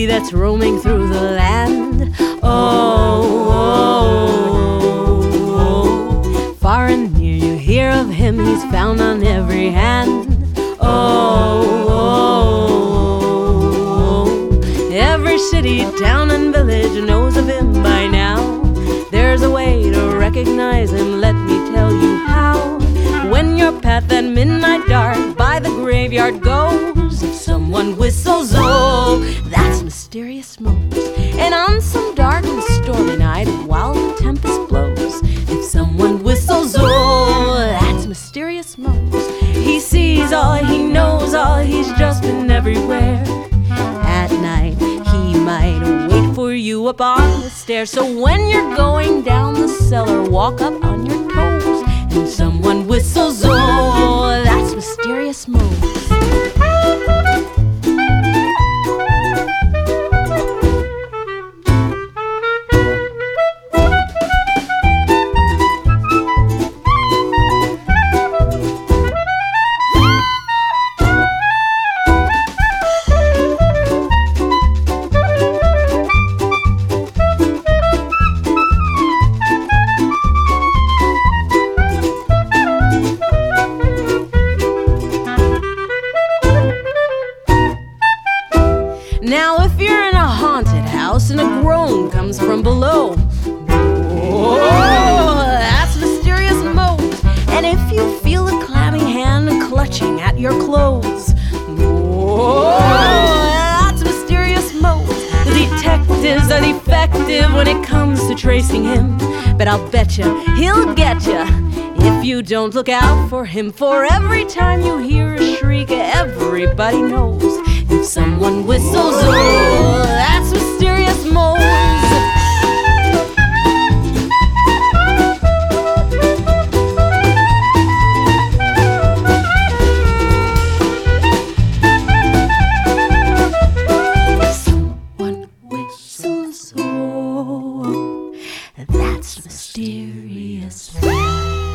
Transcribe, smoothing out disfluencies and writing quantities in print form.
bee that's roaming through the land. Oh, oh, oh. Far and near you hear of him, he's found on every hand. Oh, oh, oh. Every city, town and village knows of him by now. There's a way to recognize him, let me tell you how. When your path at midnight dark by the graveyard goes, if someone whistles, oh, that's Mysterious Mose. And on some dark and stormy night, while the tempest blows, if someone whistles, oh, that's Mysterious Mose. He sees all, he knows all, he's just been everywhere. At night, he might wait for you up on the stairs. So when you're going down the cellar, walk up on your toes, and someone whistles, oh, that's Mysterious Mose. Now if you're in a haunted house and a groan comes from below, oh, that's Mysterious Mose. And if you feel a clammy hand clutching at your clothes, oh, that's Mysterious Mose. The detectives are defective when it comes to tracing him, but I'll bet you he'll get you if you don't look out for him. For every time you hear a shriek, everybody knows if someone whistles, oh, that's Mysterious Mose. Someone whistles, oh, that's Mysterious Mose.